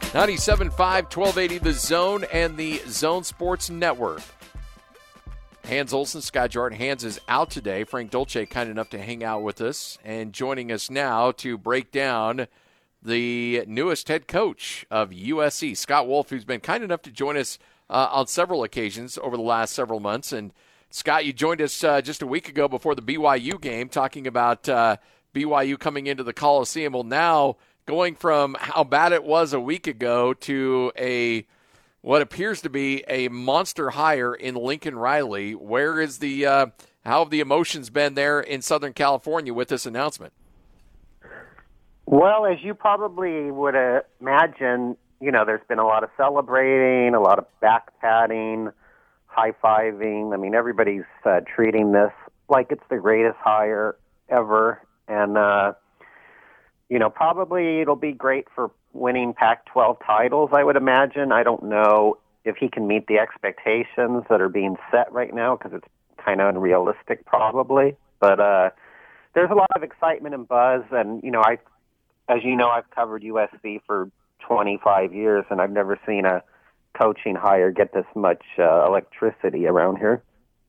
97.5, 1280 The Zone and the Zone Sports Network. Hans Olsen, Scott Jordan. Hans is out today. Frank Dolce, kind enough to hang out with us and joining us now to break down the newest head coach of USC, Scott Wolf, who's been kind enough to join us on several occasions over the last several months. And Scott, you joined us just a week ago before the BYU game talking about BYU coming into the Coliseum. Well, now going from how bad it was a week ago to what appears to be a monster hire in Lincoln Riley. Where is how have the emotions been there in Southern California with this announcement? Well, as you probably would imagine, there's been a lot of celebrating, a lot of back-patting, high-fiving. I mean, everybody's treating this like it's the greatest hire ever. And, probably it'll be great for winning Pac-12 titles, I would imagine. I don't know if he can meet the expectations that are being set right now because it's kind of unrealistic probably. But there's a lot of excitement and buzz. And, as you know, I've covered USC for 25 years, and I've never seen a coaching hire get this much electricity around here.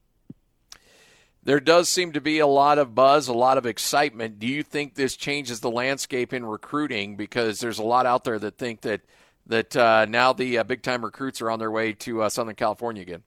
There does seem to be a lot of buzz, a lot of excitement. Do you think this changes the landscape in recruiting? Because there's a lot out there that think that now the big-time recruits are on their way to Southern California again.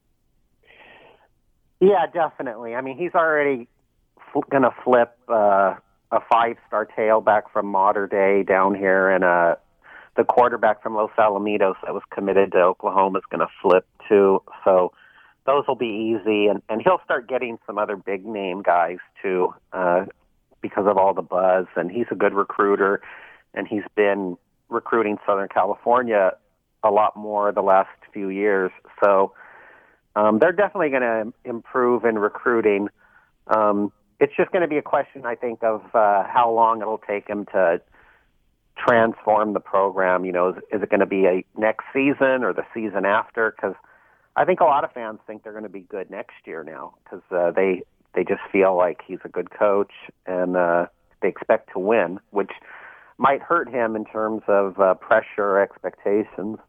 Yeah, definitely. I mean, he's already going to flip a five-star tailback from Mater Dei down here, and the quarterback from Los Alamitos that was committed to Oklahoma is going to flip too. So those will be easy, and he'll start getting some other big-name guys, too, because of all the buzz. And he's a good recruiter, and he's been recruiting Southern California a lot more the last few years. So they're definitely going to improve in recruiting. It's just going to be a question, I think, of how long it'll take him to transform the program. Is it going to be a next season or the season after? Because I think a lot of fans think they're going to be good next year now because they just feel like he's a good coach and they expect to win, which might hurt him in terms of pressure or expectations.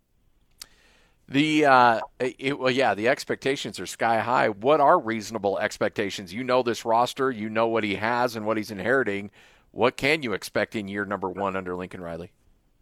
The expectations are sky high. What are reasonable expectations? You know this roster, you know what he has and what he's inheriting. What can you expect in year number one under Lincoln Riley?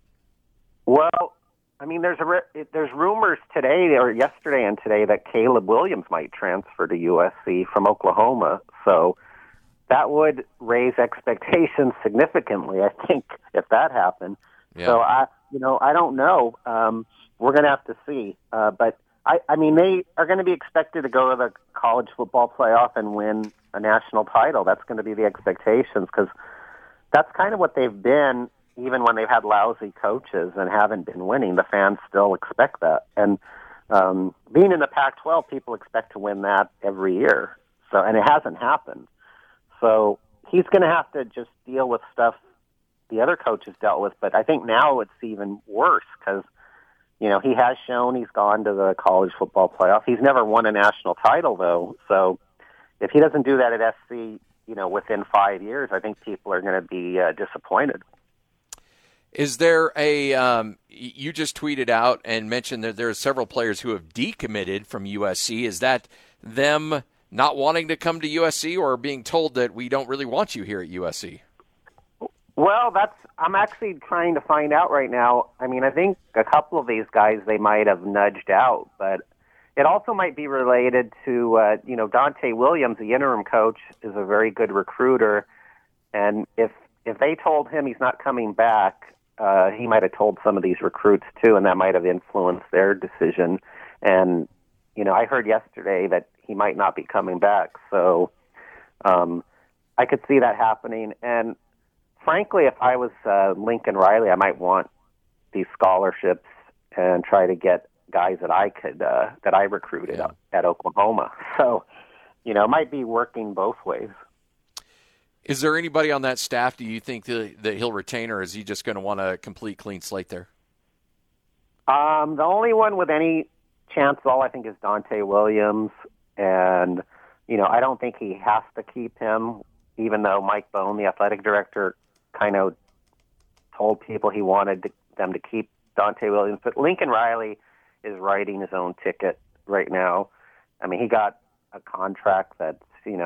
Well, I mean, there's rumors today or yesterday and today that Caleb Williams might transfer to USC from Oklahoma. So that would raise expectations significantly, I think, if that happened. Yeah. So I don't know. We're going to have to see. But I mean, they are going to be expected to go to the college football playoff and win a national title. That's going to be the expectations because that's kind of what they've been. Even when they've had lousy coaches and haven't been winning, the fans still expect that. And being in the Pac-12, people expect to win that every year. And it hasn't happened. So he's going to have to just deal with stuff the other coaches dealt with. But I think now it's even worse because, he has shown he's gone to the college football playoff. He's never won a national title, though. So if he doesn't do that at SC, within 5 years, I think people are going to be disappointed. Is there you just tweeted out and mentioned that there are several players who have decommitted from USC. Is that them not wanting to come to USC or being told that we don't really want you here at USC? Well, I'm actually trying to find out right now. I mean, I think a couple of these guys they might have nudged out, but it also might be related to, Dante Williams, the interim coach, is a very good recruiter. And if they told him he's not coming back, he might have told some of these recruits too, and that might have influenced their decision. And, I heard yesterday that he might not be coming back. So I could see that happening. And frankly, if I was Lincoln Riley, I might want these scholarships and try to get guys that I recruited at Oklahoma. So, it might be working both ways. Is there anybody on that staff, do you think, that he'll retain, or is he just going to want a complete clean slate there? The only one with any chance at all, I think, is Dante Williams. And, I don't think he has to keep him, even though Mike Bone, the athletic director, kind of told people he wanted them to keep Dante Williams. But Lincoln Riley is writing his own ticket right now. I mean, he got a contract that's,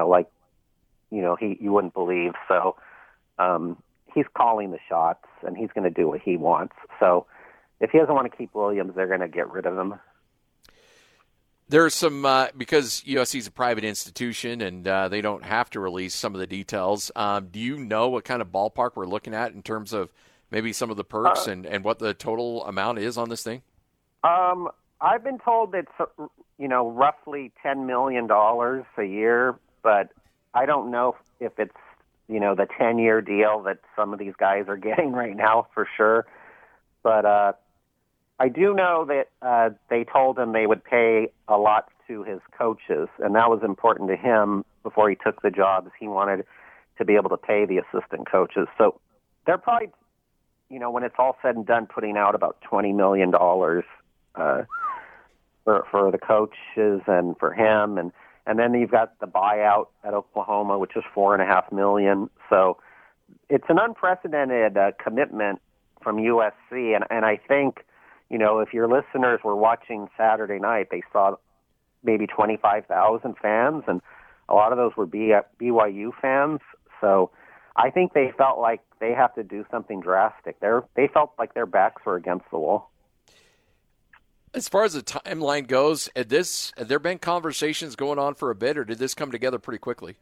you wouldn't believe. So he's calling the shots, and he's going to do what he wants. So if he doesn't want to keep Williams, they're going to get rid of him. There's some, because USC is a private institution and they don't have to release some of the details. Do you know what kind of ballpark we're looking at in terms of maybe some of the perks and what the total amount is on this thing? I've been told it's, roughly $10 million a year, but I don't know if it's, the 10-year deal that some of these guys are getting right now for sure. But I do know that they told him they would pay a lot to his coaches, and that was important to him before he took the job. He wanted to be able to pay the assistant coaches. So they're probably, when it's all said and done, putting out about $20 million for the coaches and for him, and then you've got the buyout at Oklahoma, which is $4.5 million. So it's an unprecedented commitment from USC, and I think, if your listeners were watching Saturday night, they saw maybe 25,000 fans, and a lot of those were BYU fans. So I think they felt like they have to do something drastic. They felt like their backs were against the wall. As far as the timeline goes, had there been conversations going on for a bit, or did this come together pretty quickly?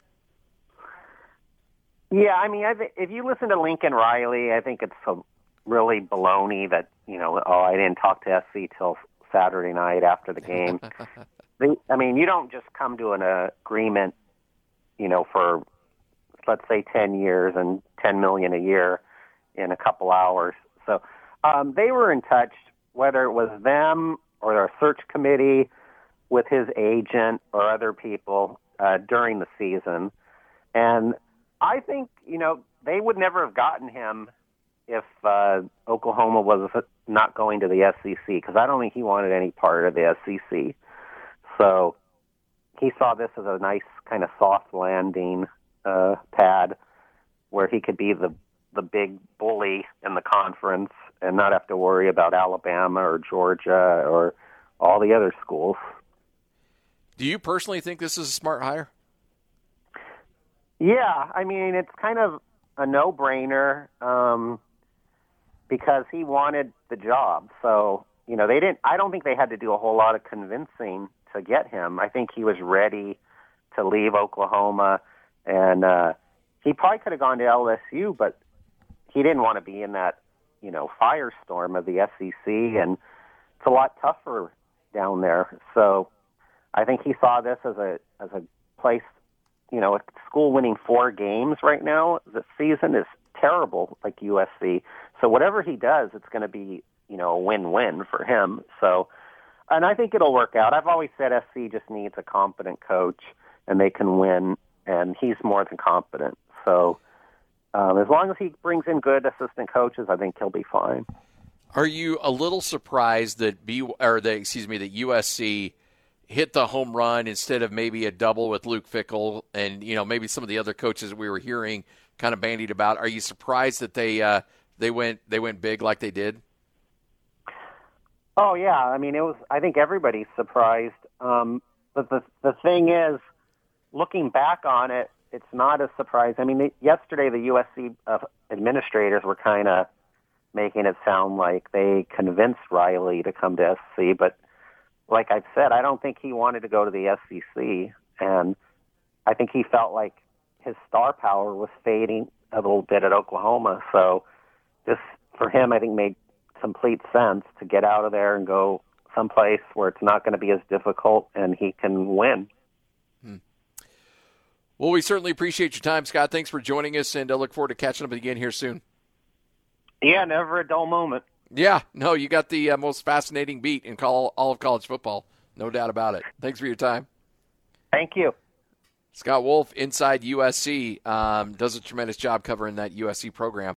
Yeah, I mean, if you listen to Lincoln Riley, I think it's really baloney that, I didn't talk to SC till Saturday night after the game. You don't just come to an agreement, for, let's say, 10 years and $10 million a year in a couple hours. So they were in touch, whether it was them or a search committee with his agent or other people during the season. And I think, they would never have gotten him if Oklahoma was not going to the SEC, because I don't think he wanted any part of the SEC. So he saw this as a nice kind of soft landing pad where he could be the big bully in the conference and not have to worry about Alabama or Georgia or all the other schools. Do you personally think this is a smart hire? Yeah, I mean, it's kind of a no-brainer because he wanted the job. So, I don't think they had to do a whole lot of convincing to get him. I think he was ready to leave Oklahoma, and he probably could have gone to LSU, but he didn't want to be in that, firestorm of the SEC, and it's a lot tougher down there. So I think he saw this as a place, a school winning 4 games right now. The season is terrible, like USC. So whatever he does, it's going to be, a win-win for him. So, and I think it'll work out. I've always said SC just needs a competent coach, and they can win, and he's more than competent. So as long as he brings in good assistant coaches, I think he'll be fine. Are you a little surprised that that USC hit the home run instead of maybe a double with Luke Fickell and maybe some of the other coaches we were hearing kind of bandied about? Are you surprised that they went big like they did? Oh yeah, I mean I think everybody's surprised. But the thing is, looking back on it, it's not a surprise. I mean, yesterday the USC administrators were kind of making it sound like they convinced Riley to come to SC, but like I've said, I don't think he wanted to go to the SEC, and I think he felt like his star power was fading a little bit at Oklahoma. So this, for him, I think made complete sense to get out of there and go someplace where it's not going to be as difficult and he can win. Well, we certainly appreciate your time, Scott. Thanks for joining us, and I look forward to catching up again here soon. Yeah, never a dull moment. Yeah, no, you got the most fascinating beat in all of college football. No doubt about it. Thanks for your time. Thank you. Scott Wolf, Inside USC, does a tremendous job covering that USC program.